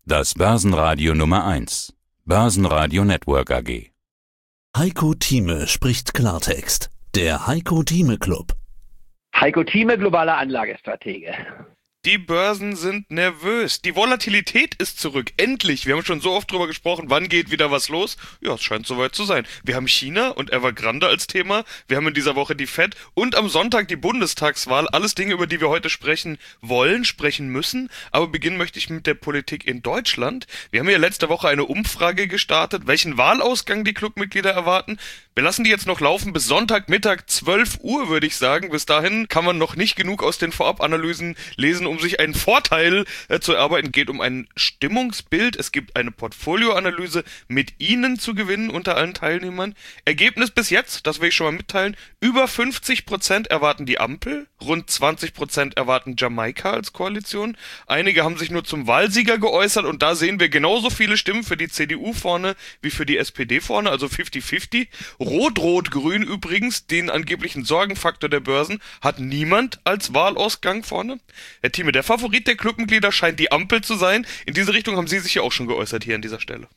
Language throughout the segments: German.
Das Börsenradio Nummer 1. Börsenradio Network AG. Heiko Thieme spricht Klartext. Der Heiko Thieme Club. Heiko Thieme, globaler Anlagestratege. Die Börsen sind nervös. Die Volatilität ist zurück. Endlich. Wir haben schon so oft drüber gesprochen, wann geht wieder was los? Ja, es scheint soweit zu sein. Wir haben China und Evergrande als Thema. Wir haben in dieser Woche die FED und am Sonntag die Bundestagswahl. Alles Dinge, über die wir heute sprechen wollen, sprechen müssen. Aber beginnen möchte ich mit der Politik in Deutschland. Wir haben ja letzte Woche eine Umfrage gestartet, welchen Wahlausgang die Clubmitglieder erwarten. Wir lassen die jetzt noch laufen bis Sonntagmittag 12 Uhr, würde ich sagen. Bis dahin kann man noch nicht genug aus den Vorabanalysen lesen, um sich einen Vorteil zu erarbeiten. Es geht um ein Stimmungsbild. Es gibt eine Portfolioanalyse mit Ihnen zu gewinnen unter allen Teilnehmern. Ergebnis bis jetzt, das will ich schon mal mitteilen, über 50% erwarten die Ampel, rund 20% erwarten Jamaika als Koalition. Einige haben sich nur zum Wahlsieger geäußert und da sehen wir genauso viele Stimmen für die CDU vorne wie für die SPD vorne, also 50-50. Rot-Rot-Grün übrigens, den angeblichen Sorgenfaktor der Börsen, hat niemand als Wahlausgang vorne. Herr Thieme, der Favorit der Clubmitglieder scheint die Ampel zu sein. In diese Richtung haben Sie sich ja auch schon geäußert hier an dieser Stelle.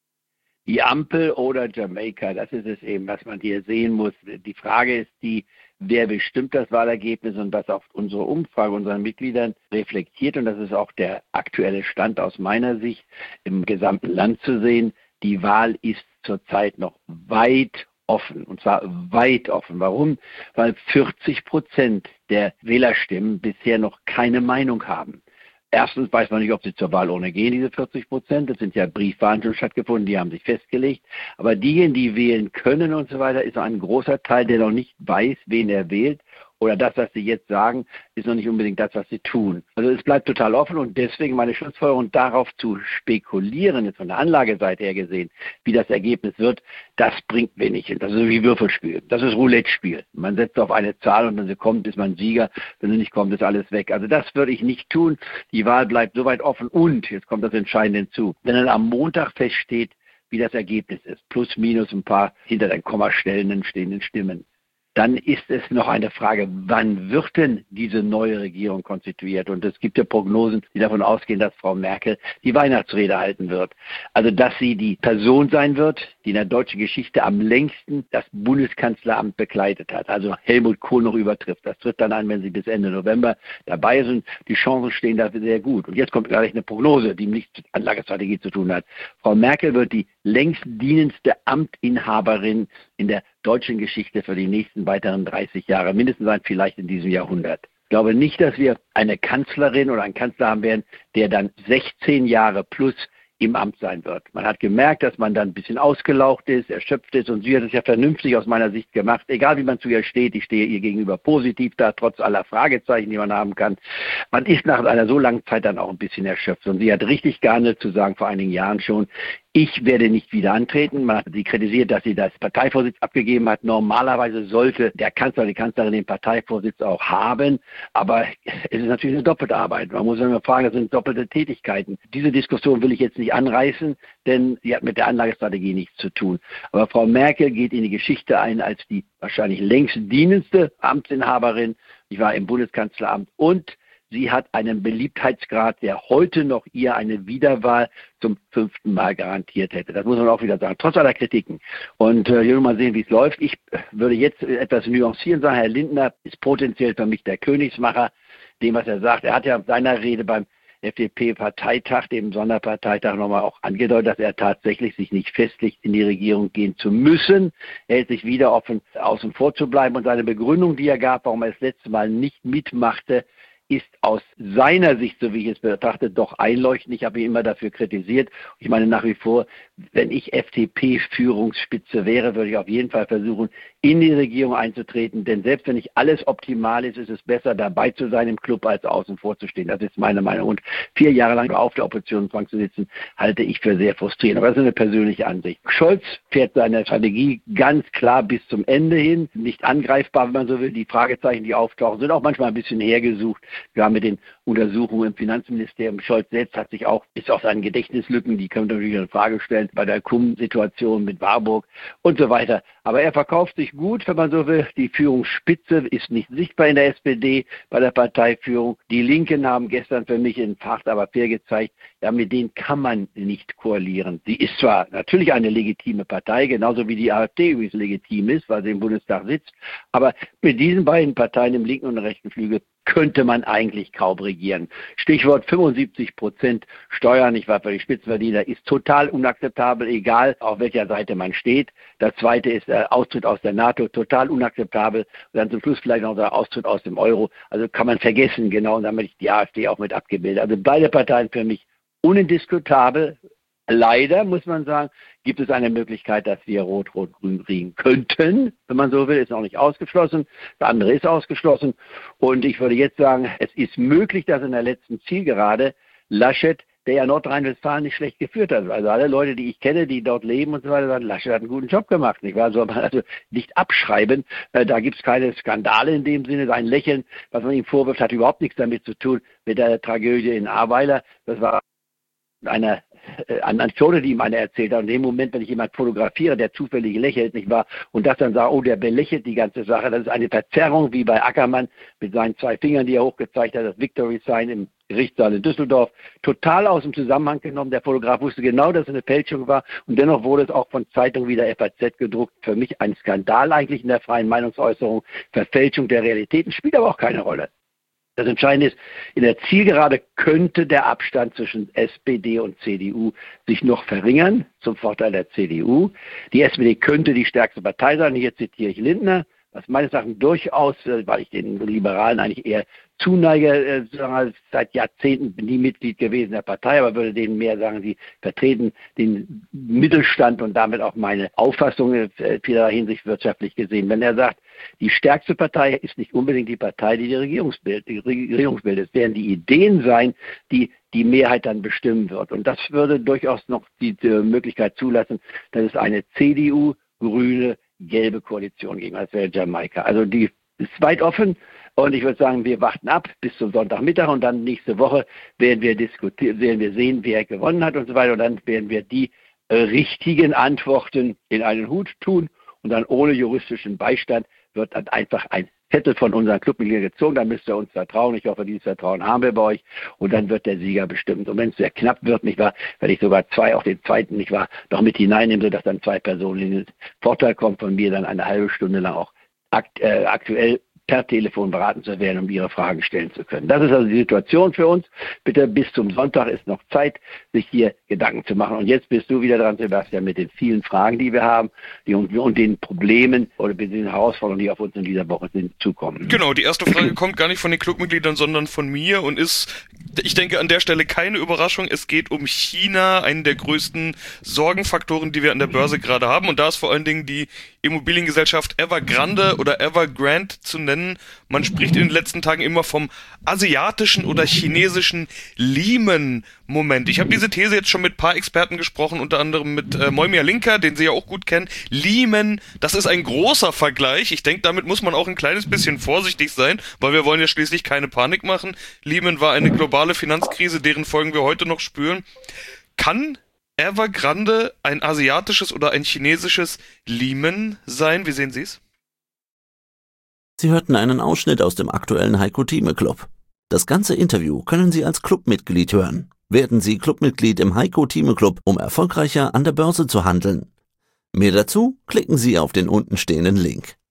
Die Ampel oder Jamaika, das ist es eben, was man hier sehen muss. Die Frage ist die, wer bestimmt das Wahlergebnis und was auf unsere Umfrage unseren Mitgliedern reflektiert. Und das ist auch der aktuelle Stand aus meiner Sicht im gesamten Land zu sehen. Die Wahl ist zurzeit noch weit offen, und zwar weit offen. Warum? Weil 40% der Wählerstimmen bisher noch keine Meinung haben. Erstens weiß man nicht, ob sie zur Wahlurne gehen, diese 40%. Das sind ja Briefwahlen schon stattgefunden, die haben sich festgelegt. Aber diejenigen, die wählen können und so weiter, ist noch ein großer Teil, der noch nicht weiß, wen er wählt. Oder das, was sie jetzt sagen, ist noch nicht unbedingt das, was sie tun. Also es bleibt total offen und deswegen meine Schlussfolgerung, darauf zu spekulieren, jetzt von der Anlageseite her gesehen, wie das Ergebnis wird, das bringt wenig hin. Das ist wie Würfelspiel. Das ist Roulette-Spiel. Man setzt auf eine Zahl und wenn sie kommt, ist man Sieger. Wenn sie nicht kommt, ist alles weg. Also das würde ich nicht tun. Die Wahl bleibt soweit offen und, jetzt kommt das Entscheidende hinzu, wenn dann am Montag feststeht, wie das Ergebnis ist, plus minus ein paar hinter den Kommastellen stehenden Stimmen, dann ist es noch eine Frage, wann wird denn diese neue Regierung konstituiert? Und es gibt ja Prognosen, die davon ausgehen, dass Frau Merkel die Weihnachtsrede halten wird. Also, dass sie die Person sein wird, die in der deutschen Geschichte am längsten das Bundeskanzleramt bekleidet hat. Also Helmut Kohl noch übertrifft. Das tritt dann ein, wenn sie bis Ende November dabei sind. Die Chancen stehen dafür sehr gut. Und jetzt kommt gleich eine Prognose, die nichts mit Anlagestrategie zu tun hat. Frau Merkel wird die längst dienendste Amtinhaberin in der deutschen Geschichte für die nächsten weiteren 30 Jahre, mindestens sein, vielleicht in diesem Jahrhundert. Ich glaube nicht, dass wir eine Kanzlerin oder einen Kanzler haben werden, der dann 16 Jahre plus im Amt sein wird. Man hat gemerkt, dass man dann ein bisschen ausgelaucht ist, erschöpft ist und sie hat es ja vernünftig aus meiner Sicht gemacht. Egal wie man zu ihr steht, ich stehe ihr gegenüber positiv da, trotz aller Fragezeichen, die man haben kann. Man ist nach einer so langen Zeit dann auch ein bisschen erschöpft und sie hat richtig gehandelt zu sagen, vor einigen Jahren schon, ich werde nicht wieder antreten. Man hat sie kritisiert, dass sie das Parteivorsitz abgegeben hat. Normalerweise sollte der Kanzler, die Kanzlerin den Parteivorsitz auch haben. Aber es ist natürlich eine doppelte Arbeit. Man muss immer fragen, das sind doppelte Tätigkeiten. Diese Diskussion will ich jetzt nicht anreißen, denn sie hat mit der Anlagestrategie nichts zu tun. Aber Frau Merkel geht in die Geschichte ein als die wahrscheinlich längst dienendste Amtsinhaberin. Ich war im Bundeskanzleramt und sie hat einen Beliebtheitsgrad, der heute noch ihr eine Wiederwahl zum 5. Mal garantiert hätte. Das muss man auch wieder sagen, trotz aller Kritiken. Und hier wollen wir mal sehen, wie es läuft. Ich würde jetzt etwas nuancieren sagen, Herr Lindner ist potenziell für mich der Königsmacher, dem, was er sagt. Er hat ja in seiner Rede beim FDP-Parteitag, dem Sonderparteitag, nochmal auch angedeutet, dass er tatsächlich sich nicht festlegt, in die Regierung gehen zu müssen. Er hält sich wieder offen, außen vor zu bleiben. Und seine Begründung, die er gab, warum er das letzte Mal nicht mitmachte, ist aus seiner Sicht, so wie ich es betrachte, doch einleuchtend. Ich habe ihn immer dafür kritisiert. Ich meine nach wie vor, wenn ich FDP-Führungsspitze wäre, würde ich auf jeden Fall versuchen, in die Regierung einzutreten. Denn selbst wenn nicht alles optimal ist, ist es besser, dabei zu sein im Club, als außen vor zu stehen. Das ist meine Meinung. Und 4 Jahre lang auf der Oppositionsbank zu sitzen, halte ich für sehr frustrierend. Aber das ist eine persönliche Ansicht. Scholz fährt seine Strategie ganz klar bis zum Ende hin. Nicht angreifbar, wenn man so will. Die Fragezeichen, die auftauchen, sind auch manchmal ein bisschen hergesucht. Wir haben mit den Untersuchungen im Finanzministerium. Scholz selbst ist auch seinen Gedächtnislücken, die können wir natürlich in Frage stellen, bei der Cum-Situation mit Warburg und so weiter. Aber er verkauft sich gut, wenn man so will. Die Führungsspitze ist nicht sichtbar in der SPD bei der Parteiführung. Die Linken haben gestern für mich in Fahrt aber fair gezeigt, ja, mit denen kann man nicht koalieren. Sie ist zwar natürlich eine legitime Partei, genauso wie die AfD übrigens legitim ist, weil sie im Bundestag sitzt, aber mit diesen beiden Parteien im linken und rechten Flügel könnte man eigentlich kaum regieren. Stichwort 75% Steuern, nicht wahr, für die Spitzenverdiener, ist total unakzeptabel, egal auf welcher Seite man steht. Das zweite ist der Austritt aus der NATO, total unakzeptabel. Und dann zum Schluss vielleicht noch der Austritt aus dem Euro. Also kann man vergessen, genau, und damit ist die AfD auch mit abgebildet. Also beide Parteien für mich undiskutabel. Leider, muss man sagen, gibt es eine Möglichkeit, dass wir Rot-Rot-Grün kriegen könnten, wenn man so will, ist noch nicht ausgeschlossen. Das andere ist ausgeschlossen. Und ich würde jetzt sagen, es ist möglich, dass in der letzten Zielgerade Laschet, der ja Nordrhein-Westfalen nicht schlecht geführt hat. Also alle Leute, die ich kenne, die dort leben und so weiter, sagen, Laschet hat einen guten Job gemacht. Nicht wahr? Soll man also nicht abschreiben. Da gibt es keine Skandale in dem Sinne. Sein Lächeln, was man ihm vorwirft, hat überhaupt nichts damit zu tun mit der Tragödie in Ahrweiler. Das war eine Anekdote, die ihm einer erzählt hat. Und in dem Moment, wenn ich jemanden fotografiere, der zufällig lächelt, nicht wahr, und das dann sagt, oh, der belächelt die ganze Sache, das ist eine Verzerrung, wie bei Ackermann mit seinen 2 Fingern, die er hochgezeigt hat, das Victory Sign im Gerichtssaal in Düsseldorf, total aus dem Zusammenhang genommen. Der Fotograf wusste genau, dass es eine Fälschung war und dennoch wurde es auch von Zeitungen wie der FAZ gedruckt. Für mich ein Skandal eigentlich in der freien Meinungsäußerung. Verfälschung der Realitäten spielt aber auch keine Rolle. Das Entscheidende ist, in der Zielgerade könnte der Abstand zwischen SPD und CDU sich noch verringern, zum Vorteil der CDU. Die SPD könnte die stärkste Partei sein. Hier zitiere ich Lindner, was meines Erachtens durchaus, weil ich den Liberalen eigentlich eher zuneige, seit Jahrzehnten bin ich Mitglied gewesen der Partei, aber würde denen mehr sagen, sie vertreten den Mittelstand und damit auch meine Auffassung in vieler Hinsicht wirtschaftlich gesehen. Wenn er sagt, die stärkste Partei ist nicht unbedingt die Partei, die Regierung bildet. Es werden die Ideen sein, die die Mehrheit dann bestimmen wird. Und das würde durchaus noch die Möglichkeit zulassen, dass es eine CDU-grüne gelbe Koalition gegen, als wäre Jamaika. Also die ist weit offen und ich würde sagen, wir warten ab bis zum Sonntagmittag und dann nächste Woche werden wir sehen, wer gewonnen hat und so weiter und dann werden wir die richtigen Antworten in einen Hut tun und dann ohne juristischen Beistand wird dann einfach ein Zettel von unseren Clubmitgliedern gezogen, dann müsst ihr uns vertrauen. Ich hoffe, dieses Vertrauen haben wir bei euch und dann wird der Sieger bestimmt. Und wenn es sehr knapp wird, nicht wahr, werde ich sogar auch den zweiten, nicht wahr, noch mit hineinnehmen, sodass dann 2 Personen in den Vorteil kommen, von mir dann eine halbe Stunde lang auch aktuell per Telefon beraten zu werden, um ihre Fragen stellen zu können. Das ist also die Situation für uns. Bitte bis zum Sonntag ist noch Zeit, sich hier Gedanken zu machen. Und jetzt bist du wieder dran, Sebastian, mit den vielen Fragen, die wir haben und den Problemen oder mit den Herausforderungen, die auf uns in dieser Woche zukommen. Genau, die erste Frage kommt gar nicht von den Clubmitgliedern, sondern von mir und ist, ich denke, an der Stelle keine Überraschung. Es geht um China, einen der größten Sorgenfaktoren, die wir an der Börse gerade haben. Und da ist vor allen Dingen die Immobiliengesellschaft Evergrande oder Evergrande zu nennen. Man spricht in den letzten Tagen immer vom asiatischen oder chinesischen Lehman-Moment. Ich habe diese These jetzt schon mit ein paar Experten gesprochen, unter anderem mit Moimir Linker, den Sie ja auch gut kennen. Lehman, das ist ein großer Vergleich. Ich denke, damit muss man auch ein kleines bisschen vorsichtig sein, weil wir wollen ja schließlich keine Panik machen. Lehman war eine globale Finanzkrise, deren Folgen wir heute noch spüren. Kann Evergrande ein asiatisches oder ein chinesisches Lehman sein? Wie sehen Sie es? Sie hörten einen Ausschnitt aus dem aktuellen Heiko Thieme Club. Das ganze Interview können Sie als Clubmitglied hören. Werden Sie Clubmitglied im Heiko Thieme Club, um erfolgreicher an der Börse zu handeln. Mehr dazu klicken Sie auf den untenstehenden Link.